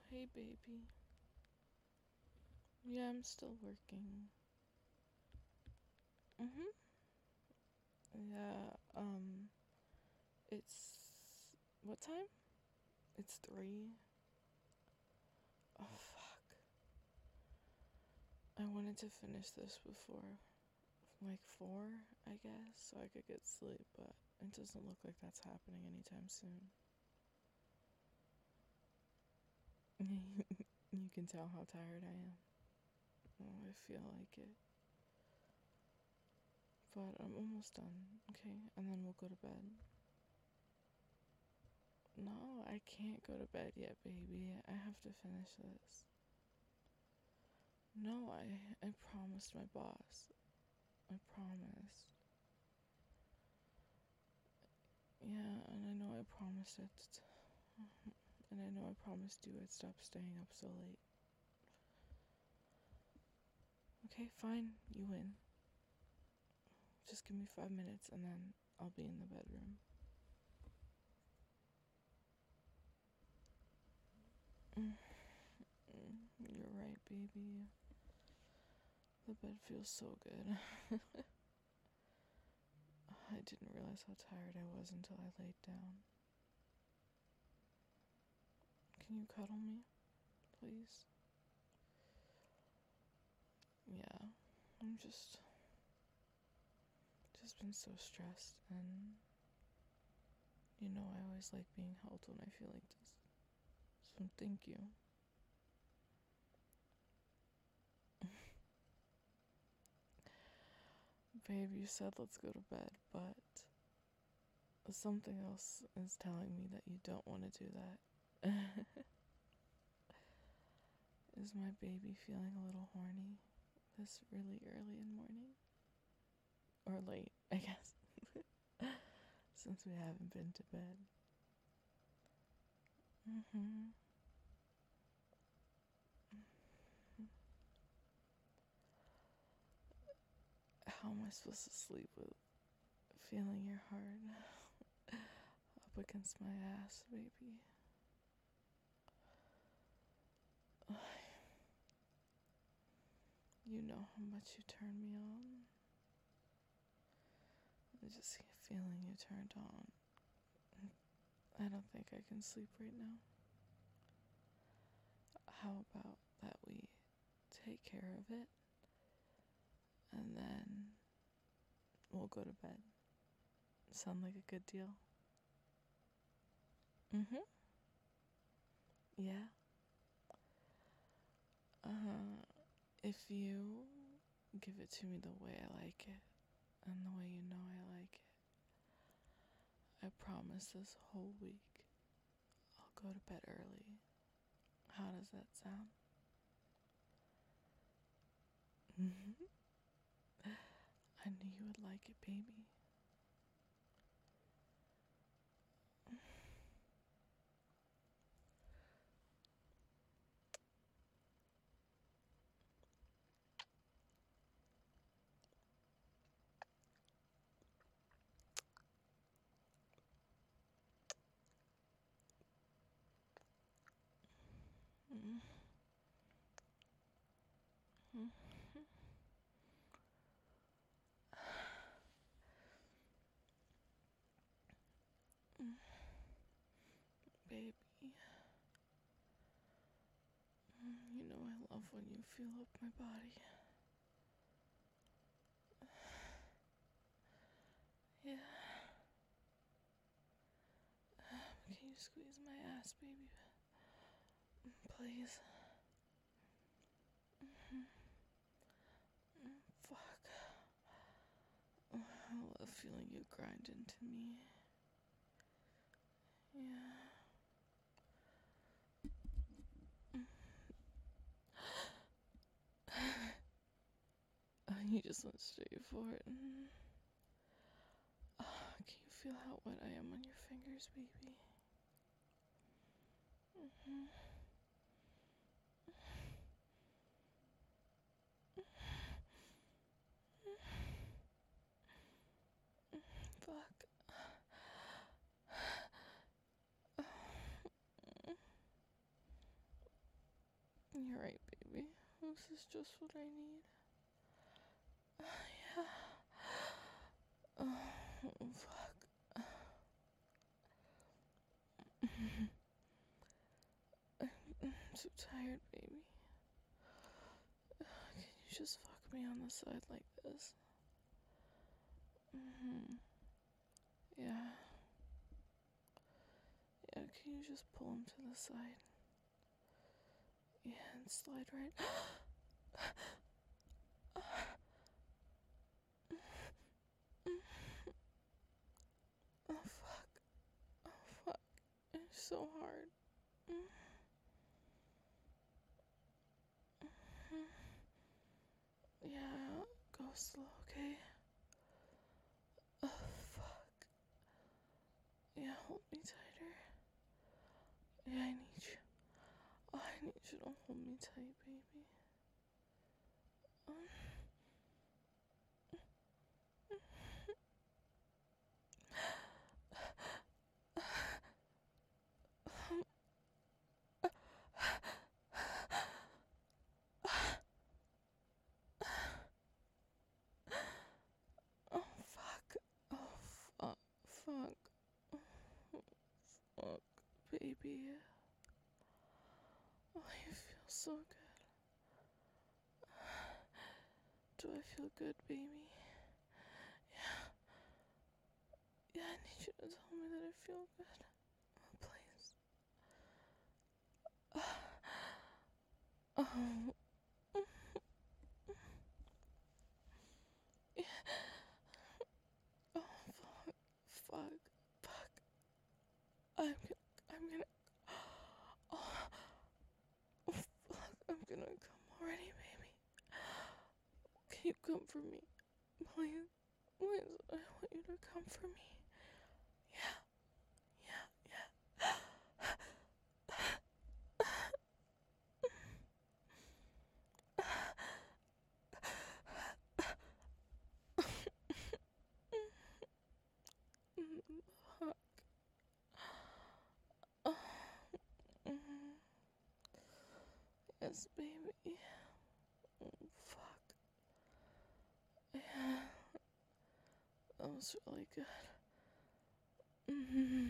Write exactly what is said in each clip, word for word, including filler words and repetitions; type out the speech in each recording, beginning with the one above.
Hey, baby. Yeah, I'm still working. Mm-hmm. Yeah, um, it's... What time? It's three. Oh, fuck. I wanted to finish this before, like, four, I guess, so I could get sleep, but it doesn't look like that's happening anytime soon. You can tell how tired I am. Oh, I feel like it. But I'm almost done, okay? And then we'll go to bed. No, I can't go to bed yet, baby. I have to finish this. No, I I promised my boss. I promised. Yeah, and I know I promised it. And I know I promised you I'd stop staying up so late. Okay, fine. You win. Just give me five minutes and then I'll be in the bedroom. Mm, mm, You're right, baby. The bed feels so good. I didn't realize how tired I was until I laid down. Can you cuddle me, please? Yeah, I'm just just been so stressed, and you know I always like being held when I feel like this. So thank you. Babe, you said let's go to bed, but something else is telling me that you don't want to do that. Is my baby feeling a little horny this really early in the morning? Or late, I guess. Since we haven't been to bed. Mm-hmm. How am I supposed to sleep with feeling your heart up against my ass, baby? You know how much you turn me on. I just keep feeling you turned on. I don't think I can sleep right now. How about that we take care of it and then we'll go to bed? Sound like a good deal? Mm-hmm. Yeah. Uh, if you give it to me the way I like it and the way you know I like it, I promise this whole week I'll go to bed early. How does that sound? I knew you would like it, baby. Baby, you know I love when you feel up my body. Yeah. Can you squeeze my ass, baby? Please. Fuck. I love feeling you grind into me. Yeah. You just went straight for it. Can you feel how wet I am on your fingers, baby? Mm-hmm. Fuck. This is just what I need. Yeah. Oh, fuck. I'm too tired, baby. Can you just fuck me on the side like this? Mm-hmm. Yeah. Yeah, can you just pull him to the side? Yeah, and slide right. Oh, fuck. Oh, fuck. It's so hard. Yeah, go slow, okay? Oh, fuck. Yeah, hold me tighter. Yeah, I need you. Oh, I need you to hold me tight, baby. Um, oh, fuck. Oh, fuck. Fuck. Fuck, baby. Oh, you feel so good. Do I feel good, baby? Yeah. Yeah, I need you to tell me that I feel good. Oh, please. Oh. Yeah. Oh, fuck. Fuck. Fuck. I'm gonna. I'm gonna. Oh, fuck. I'm gonna come already, baby. Can you come for me? Please. Please. I want you to come for me. Yeah. Yeah. Yeah. Fuck. Oh. Mm. Yes, baby. Oh, fuck. Yeah. That was really good. Mm-hmm.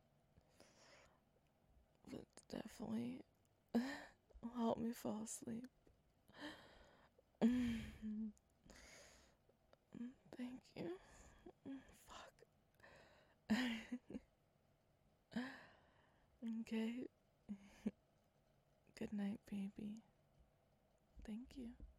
But definitely will help me fall asleep. Mm-hmm. Thank you. Mm, fuck. Okay. Good night, baby. Thank you.